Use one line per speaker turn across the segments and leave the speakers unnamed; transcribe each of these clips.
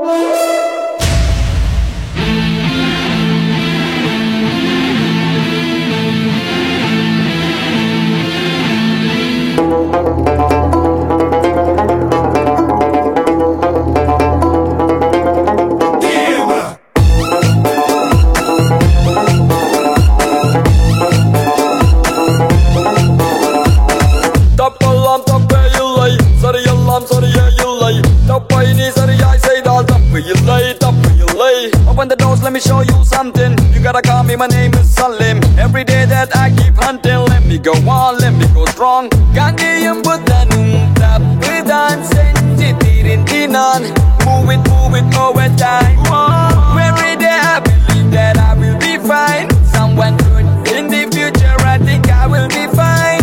Open the doors, let me show you something. You gotta call me, my name is Salim. Every day that I keep hunting, let me go on, let me go strong. Gandhiyum Buddhanum Tappudan Senjithirin Dinan. Move it over time. Every day I believe that I will be fine. Someone good in the future, I think I will be fine.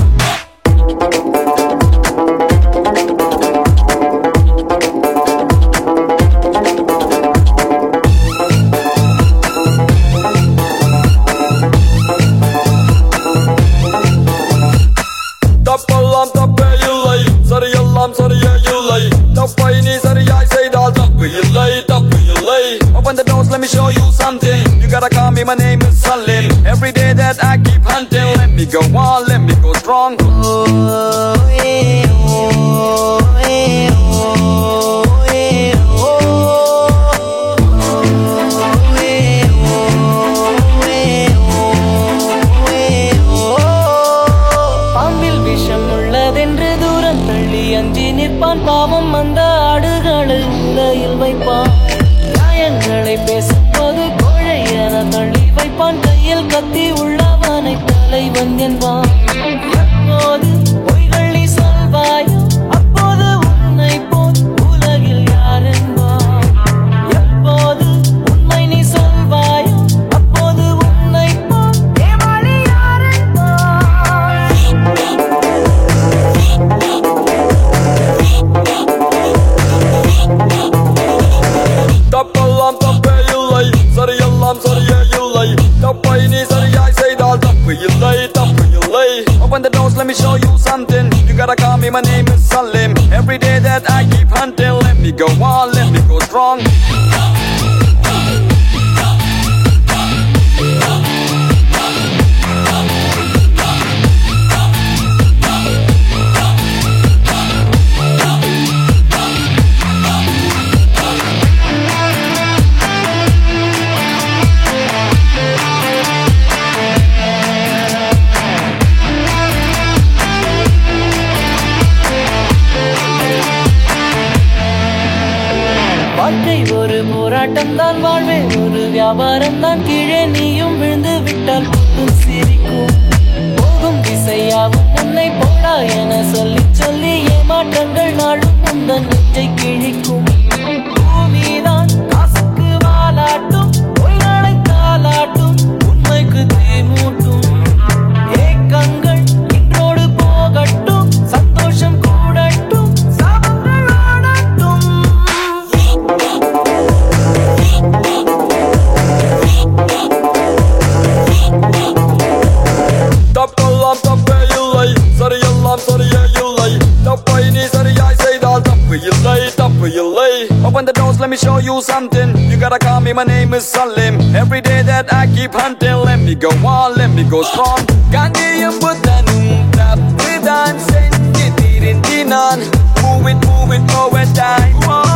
Open the doors, let me show you something. You gotta call me, my name is Salim. Every day that I keep hunting, let me go on, let me go strong.
பாம்பில் விஷம் உள்ளதென்று தூரம் தள்ளி அஞ்சி நிற்பான் பாவம் அந்த ஆடுகளை உலையில் வைப்பான். நியாயங்களை பேசும்போது கோழை என தள்ளி வைப்பான். கையில் கத்தி உள்ளவனை தலைவன் என்பான். எப்போது பொய்கள் நீ சொல்வாயோ அப்போது உன்னை போல் உலகில் யார் என்பான். எப்போது உண்மை நீ சொல்வாயோ அப்போது உன்னை போல் ஏமாளி யார் என்பான்.
தப்பெல்லாம் தப்பே இல்லை, சரியெல்லாம் சரியே இல்லை. தப்பை நீ சரியாய் செய்தால் தப்பு இல்லை, தப்பு இல்லை. Open the doors, let me show you something. You gotta call me, my name is Salim. Every day that I keep hunting, let me go on, let me go strong.
வாழ்க்கை ஒரு போராட்டம் தான், வாழ்வே ஒரு வியாபாரம் தான். கீழே நீயும் விழுந்து விட்டால் புத்தும் சிரிக்கும். போகும் திசையாவும் உன்னை போடா என சொல்லி சொல்லி ஏமாற்றங்கள் நாளும் உந்தன் நெஞ்சை கிழிக்கும். பூமிதான் காசுக்கு வாலாட்டும், பொய்களை தாலாட்டும், உண்மைக்கு தீமூட்டும். ஏக்கங்கள் இன்றோடு போகட்டும், சந்தோஷம் கூடட்டும், சாபங்கள் ஆடட்டும்.
தப்பெல்லாம் தப்பே இல்லை, சரியெல்லாம் சரியே இல்லை. தப்பை நீ சரியாய் செய்தால் தப்பு இல்லை, தப்பு இல்லை. Open the doors, let me show you something. You gotta call me, my name is Salim. Every day that I keep hunting, let me go on, let me go strong. Gandhiyum Buddhanum Tappudan Senjithirin Dinan. Move it over time.